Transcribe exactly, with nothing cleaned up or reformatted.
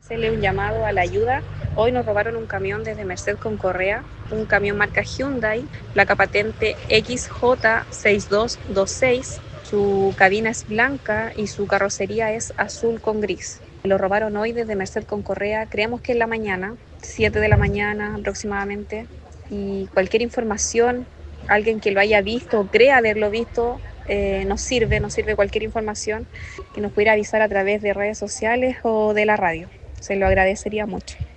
Hacerle un llamado a la ayuda. Hoy nos robaron un camión desde Merced con Correa, un camión marca Hyundai, placa patente X J seis dos dos seis. Su cabina es blanca y su carrocería es azul con gris. Lo robaron hoy desde Merced con Correa, creemos que en la mañana, siete de la mañana aproximadamente. Y cualquier información, alguien que lo haya visto o crea haberlo visto, eh, nos sirve, nos sirve cualquier información que nos pudiera avisar a través de redes sociales o de la radio. Se lo agradecería mucho.